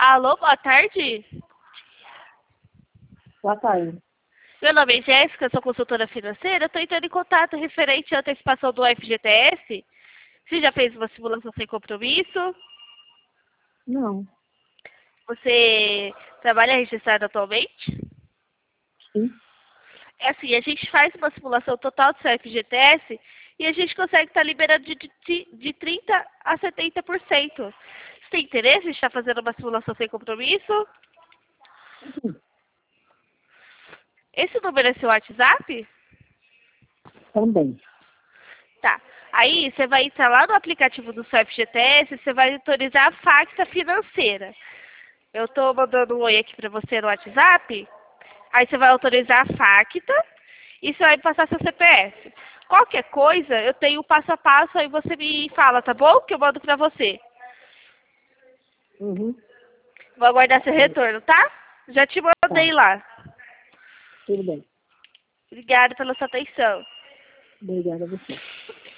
Alô, boa tarde. Boa tarde. Meu nome é Jéssica, sou consultora financeira. Estou entrando em contato referente à antecipação do FGTS. Você já fez uma simulação sem compromisso? Não. Você trabalha registrado atualmente? Sim. É assim, a gente faz uma simulação total do seu FGTS e a gente consegue estar liberando de 30% a 70%. Você tem interesse em estar fazendo uma simulação sem compromisso? Sim. Esse número é seu WhatsApp? Também. Tá. Aí você vai entrar lá no aplicativo do seu FGTS, você vai autorizar a Facta Financeira. Eu estou mandando um oi aqui para você no WhatsApp. Aí você vai autorizar a Facta e você vai passar seu CPF. Qualquer coisa, eu tenho o passo a passo, aí você me fala, tá bom? Que eu mando para você. Uhum. Vou aguardar seu retorno, tá? Já te mandei Tá. lá. Tudo bem. Obrigada pela sua atenção. Obrigada a você.